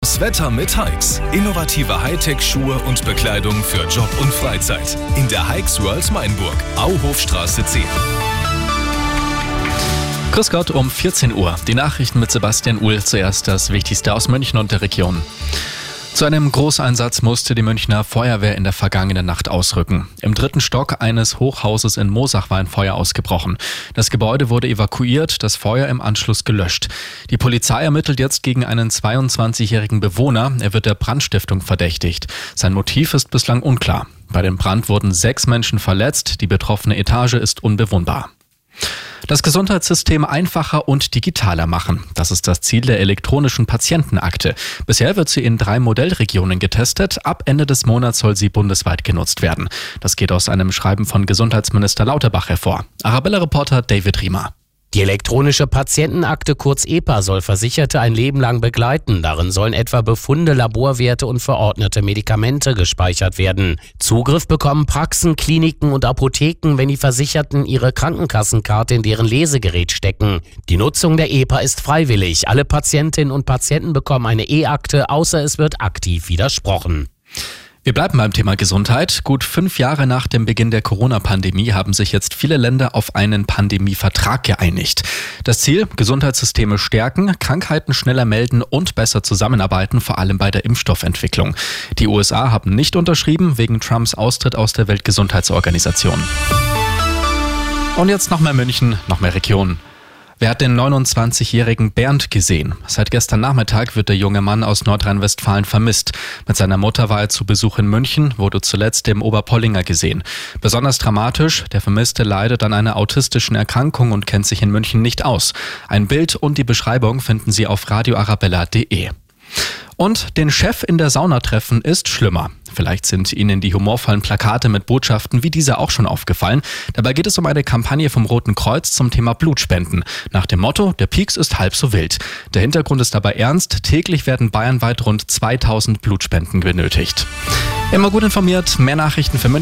Das Wetter mit Hikes. Innovative Hightech-Schuhe und Bekleidung für Job und Freizeit. In der Hikes World Mainburg, Auhofstraße 10. Grüß Gott um 14 Uhr. Die Nachrichten mit Sebastian Uhl. Zuerst das Wichtigste aus München und der Region. Zu einem Großeinsatz musste die Münchner Feuerwehr in der vergangenen Nacht ausrücken. Im 3. Stock eines Hochhauses in Moosach war ein Feuer ausgebrochen. Das Gebäude wurde evakuiert, das Feuer im Anschluss gelöscht. Die Polizei ermittelt jetzt gegen einen 22-jährigen Bewohner. Er wird der Brandstiftung verdächtigt. Sein Motiv ist bislang unklar. Bei dem Brand wurden 6 Menschen verletzt. Die betroffene Etage ist unbewohnbar. Das Gesundheitssystem einfacher und digitaler machen. Das ist das Ziel der elektronischen Patientenakte. Bisher wird sie in 3 Modellregionen getestet. Ab Ende des Monats soll sie bundesweit genutzt werden. Das geht aus einem Schreiben von Gesundheitsminister Lauterbach hervor. Arabella-Reporter David Riemer. Die elektronische Patientenakte, kurz EPA, soll Versicherte ein Leben lang begleiten. Darin sollen etwa Befunde, Laborwerte und verordnete Medikamente gespeichert werden. Zugriff bekommen Praxen, Kliniken und Apotheken, wenn die Versicherten ihre Krankenkassenkarte in deren Lesegerät stecken. Die Nutzung der EPA ist freiwillig. Alle Patientinnen und Patienten bekommen eine E-Akte, außer es wird aktiv widersprochen. Wir bleiben beim Thema Gesundheit. Gut 5 Jahre nach dem Beginn der Corona-Pandemie haben sich jetzt viele Länder auf einen Pandemievertrag geeinigt. Das Ziel: Gesundheitssysteme stärken, Krankheiten schneller melden und besser zusammenarbeiten, vor allem bei der Impfstoffentwicklung. Die USA haben nicht unterschrieben, wegen Trumps Austritt aus der Weltgesundheitsorganisation. Und jetzt noch mehr München, noch mehr Region. Wer hat den 29-jährigen Bernd gesehen? Seit gestern Nachmittag wird der junge Mann aus Nordrhein-Westfalen vermisst. Mit seiner Mutter war er zu Besuch in München, wurde zuletzt im Oberpollinger gesehen. Besonders dramatisch: der Vermisste leidet an einer autistischen Erkrankung und kennt sich in München nicht aus. Ein Bild und die Beschreibung finden Sie auf radioarabella.de. Und den Chef in der Sauna treffen ist schlimmer. Vielleicht sind Ihnen die humorvollen Plakate mit Botschaften wie dieser auch schon aufgefallen. Dabei geht es um eine Kampagne vom Roten Kreuz zum Thema Blutspenden. Nach dem Motto: der Pieks ist halb so wild. Der Hintergrund ist dabei ernst. Täglich werden bayernweit rund 2000 Blutspenden benötigt. Immer gut informiert. Mehr Nachrichten für München